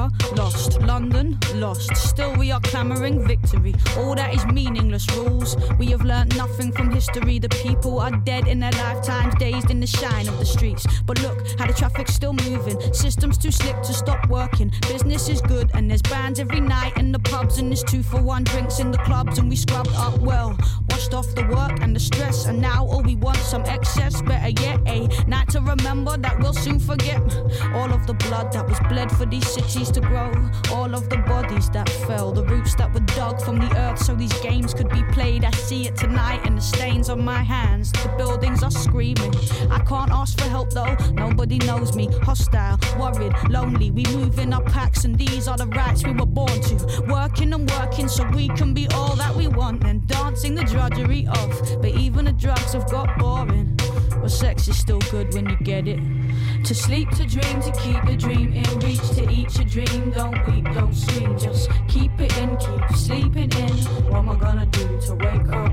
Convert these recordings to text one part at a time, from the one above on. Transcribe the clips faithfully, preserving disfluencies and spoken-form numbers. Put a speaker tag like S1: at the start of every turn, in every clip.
S1: are lost. London, lost. Still we are clamouring victory. All that is meaningless rules. We have learnt nothing from history. The people are dead in their lifetimes, dazed in the shine of the streets. But look how the traffic's still moving. Systems too slick to stop working. Business is good and there's bands every night in the pubs, and there's two for one drinks in the clubs, and we scrubbed up well, washed off the work and the stress, and now all we want some excess. Better yet, a night to remember that we'll soon forget. All of the blood that was bled for these cities to grow, all of the bodies that fell, the roots that were dug from the earth so these games could be played. I see it tonight in the stains on my hands. The buildings are screaming. I can't ask for help though, nobody knows me. Hostile, worried, lonely, we move in our packs, and these are the rights we were born to. Working and working so we can be all that we want, and dancing the drudgery of. But even the drugs have got boring. But sex is still good when you get it. To sleep, to dream, to keep the dream in reach. To eat your dream, don't weep, don't scream. Just keep it in, keep sleeping in. What am I gonna do to wake up?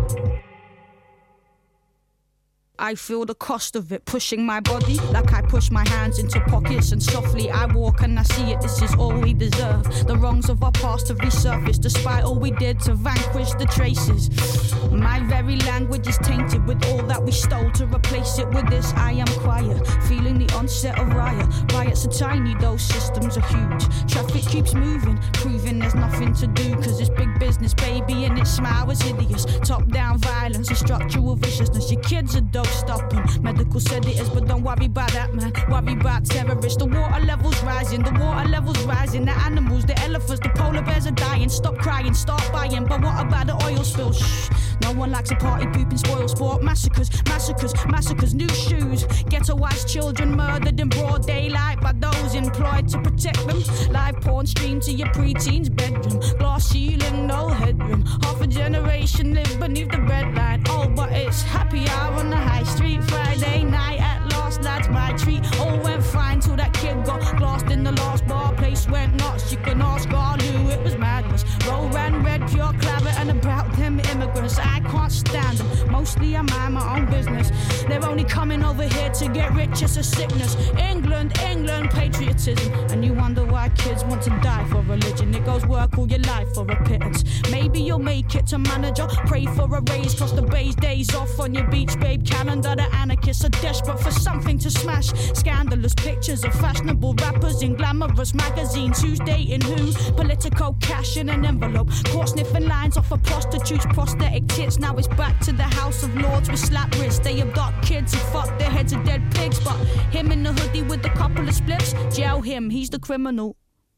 S1: I feel the cost of it, pushing my body like I push my hands into pockets, and softly I walk and I see it, this is all we deserve. The wrongs of our past have resurfaced despite all we did to vanquish the traces. My very language is tainted with all that we stole. To replace it with this, I am quiet, feeling the onset of riot. Riots are tiny, those systems are huge. Traffic keeps moving, proving there's nothing to do, cause it's big business, baby, and its smile is hideous. Top-down violence and structural viciousness. Your kids are dope stopping. Medical said it is, but don't worry about that, man. Worry about terrorists. The water level's rising, the water level's rising. The animals, the elephants, the polar bears are dying. Stop crying, start buying. But what about the oil spill? Shh. No one likes a party pooping spoil sport. Massacres, massacres, massacres. New shoes. Ghettoized children murdered in broad daylight by those employed to protect them. Live porn streamed to your preteen's bedroom. Glass ceiling, no headroom. Half a generation live beneath the breadline. Oh, but it's happy hour on the high street. Friday night at last, that's my treat. All went fine till that kid got glassed in the last bar. Place went nuts, you can ask Garlu, it was madness. Roll ran red, pure claret, and about them immigrants. I can't stand them, mostly I mind my own business. They're only coming over here to get rich, it's a sickness. England, England, patriotism. And you wonder why kids want to die for religion. It goes work all your life for a pittance. Maybe you'll make it to manager, pray for a raise, cross the bay's days off on your beach babe calendar. The anarchists are desperate for something to smash. Scandalous pictures of fashionable rappers in glamorous magazines. Who's dating who? Political cash in an envelope. Caught sniffing lines off of prostitutes' prosthetic tits. Now it's back to the House of Lords with slap wrists. They abduct kids and fuck their heads of dead pigs. But him in the hoodie with a couple of spliffs, jail him, he's the criminal.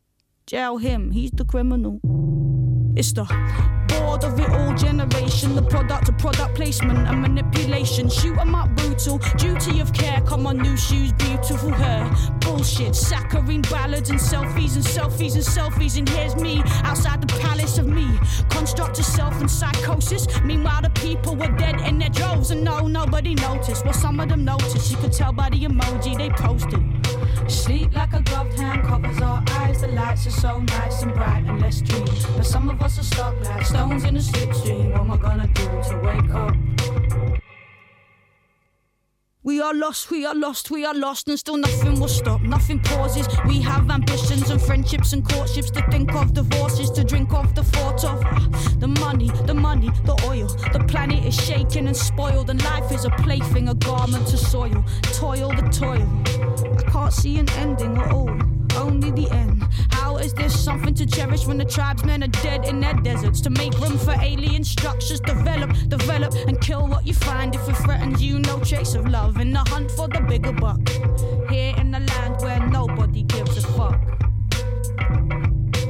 S1: Jail him, he's the criminal. It's the bored of it all generation, the product of product placement and manipulation. Shoot 'em up brutal, duty of care, come on new shoes, beautiful hair. Bullshit, saccharine ballads and selfies and selfies and selfies. And here's me, outside the palace of me. Construct of self and psychosis. Meanwhile the people were dead in their droves, and no, nobody noticed. Well, some of them noticed, you could tell by the emoji they posted. Sleep like a gloved hand covers our eyes. The lights are so nice and bright and let's dream. But some of us are stuck like stones in a slipstream. What am I gonna do to wake up? We are lost, we are lost, we are lost, and still nothing will stop, nothing pauses. We have ambitions and friendships and courtships, to think of divorces, to drink of the thought of the money, the money, the oil. The planet is shaken and spoiled, and life is a plaything, a garment to soil. Toil the toil, I can't see an ending at all, only the end. How is this something to cherish when the tribesmen are dead in their deserts? To make room for alien structures, develop, develop, and kill what you find if it threatens you. No trace of love in the hunt for the bigger buck. Here in the land where nobody gives a fuck.